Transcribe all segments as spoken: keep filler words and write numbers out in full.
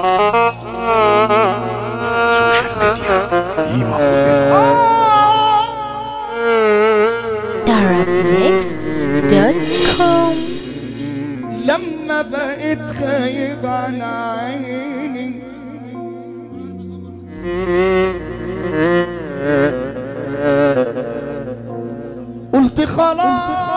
سوشيال ميديا دي مفروض دارب ميكس دوت كوم. لما بقيت خايب عن عيني قلت خلاص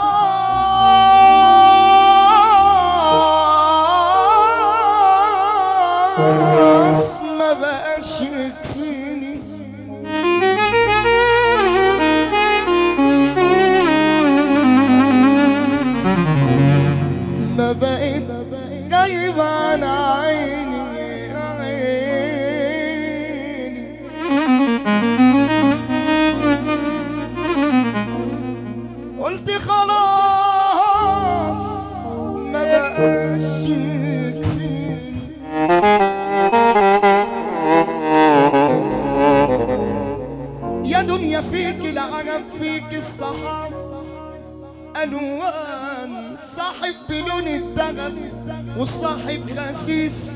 ما بقاش يكفيني ما بقيت غايب عن عيني عيني قلت خلاص ما بقاش يكفيني يا دنيا فيك العجب فيك الصحاب ألوان صاحب بلون الدغب والصاحب خسيس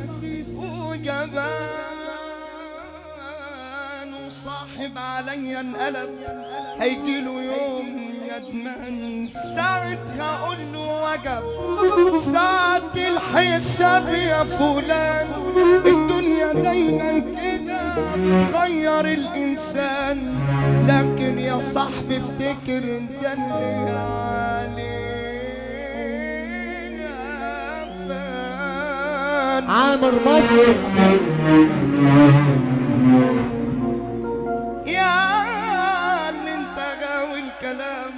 وجبان وصاحب عليا انقلب هيجيله يوم ندمان ساعتها اقول له وجب ساعة الحساب يا فلان الدنيا دايما كده بتغير الانسان لكن يا صاحبي افتكر ده اللي علينا عامر مصر يا اللي انت غاوي الكلام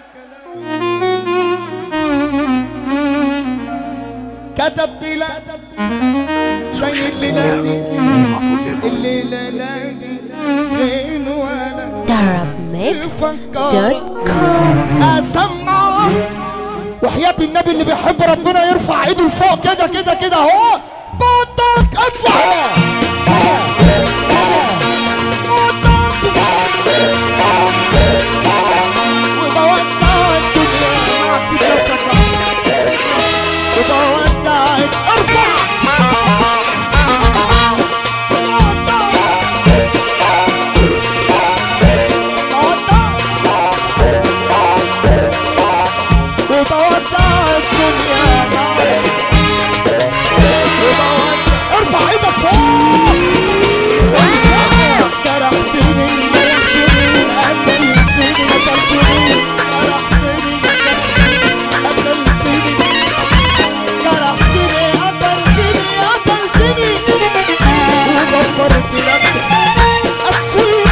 كتبت لك زي الليلة الليلة لادي فين ولا دارب ميكس دوت كوم. اسمع وحياة النبي اللي بيحب ربنا يرفع ايده لفوق كده كده كده اهو بطلك اطلع وبودع الدنيا مع سياسك وبودع ارفع ارفع ايدك فوق جرحتني جرحتني قتلتني قتلتني جرحتني قتلتني جرحتني قتلتني قتلتني وغفرت لك السويق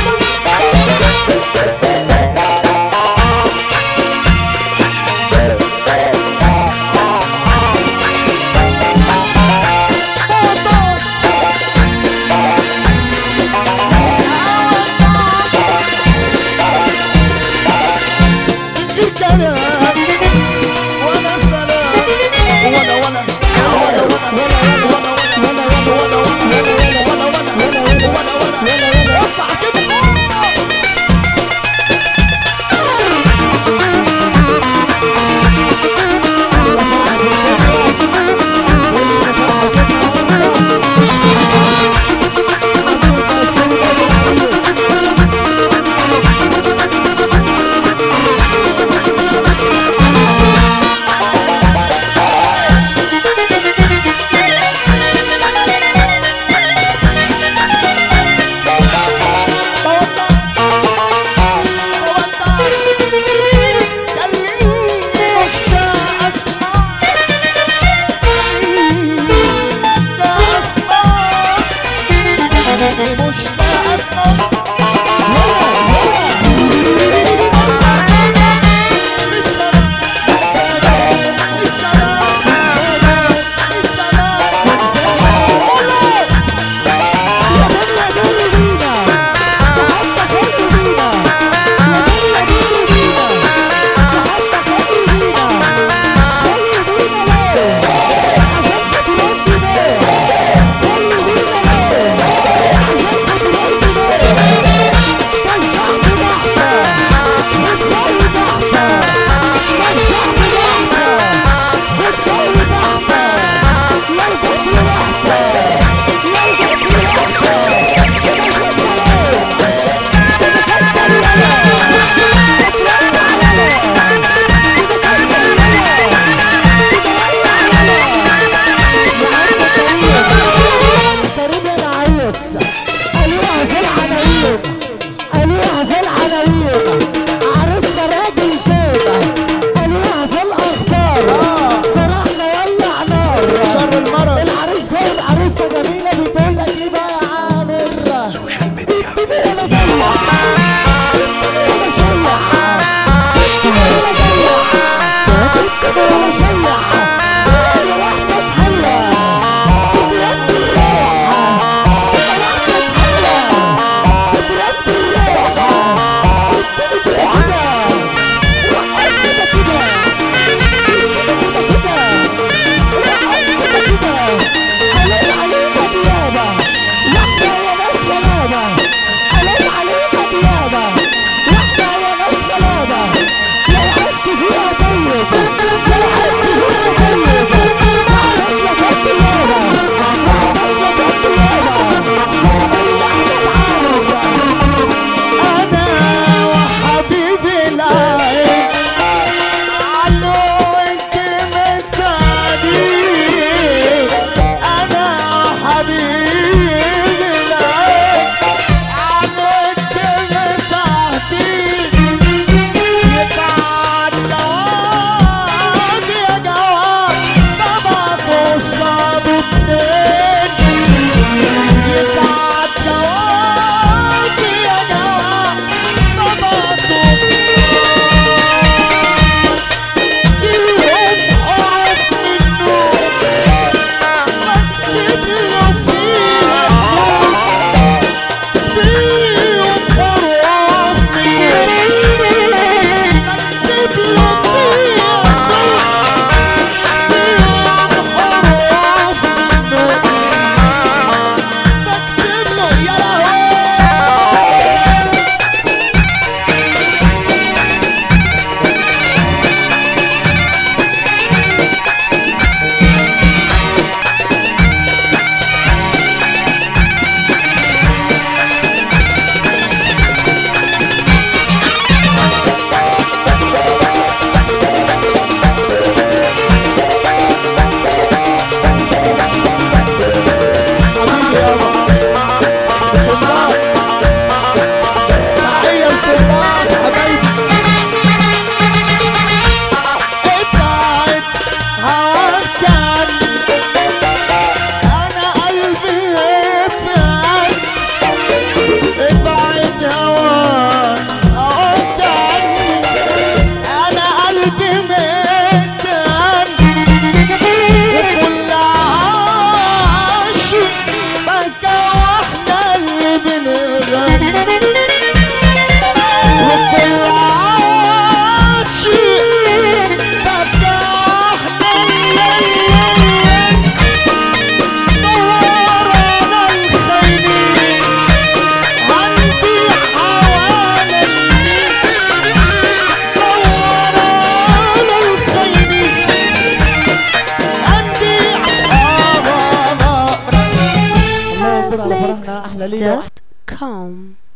على فرحنا احلى ليله. دوت كوم.